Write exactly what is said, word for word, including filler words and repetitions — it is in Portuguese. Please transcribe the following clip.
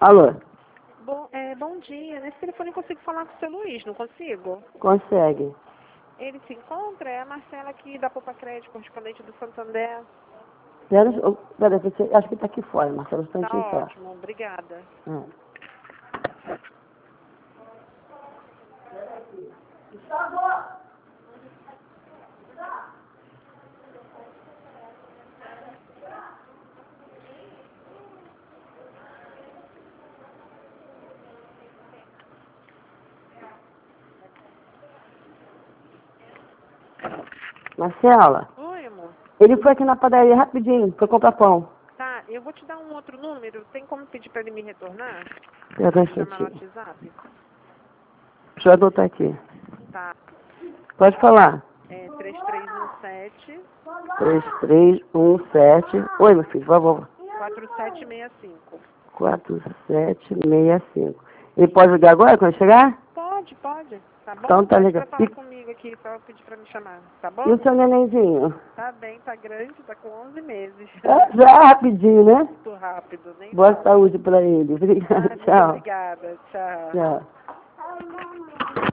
Alô? Bom, é, bom dia. Nesse telefone eu consigo falar com o seu Luiz, não consigo? Consegue. Ele se encontra? É a Marcela aqui da Poupa Crédito, correspondente do Santander. Pera, oh, pera, você- acho que tá aqui fora, Marcelo, um Tá instantinho só. ótimo, obrigada. Ah. Marcela, Oi, amor. ele foi aqui na padaria rapidinho, foi comprar pão. Tá, eu vou te dar um outro número. Tem como pedir pra ele me retornar? Pera um Chamar no instantinho. WhatsApp? Deixa eu adotar aqui. Tá. Pode falar. É três três um sete, três três um sete. Oi, meu filho, por favor. quatro sete seis cinco. quatro sete seis cinco. Ele pode ligar agora quando chegar? Pode, pode. Tá bom? Então tá Pode legal. pra falar E, comigo aqui, só pedir pra me chamar. Tá e bom? o seu nenenzinho? Tá bem, tá grande, tá com onze meses. É, já é rapidinho, né? Muito rápido, nem Boa fala. saúde pra ele. Obrigada. Ah, muito Tchau. obrigada. Tchau. Tchau.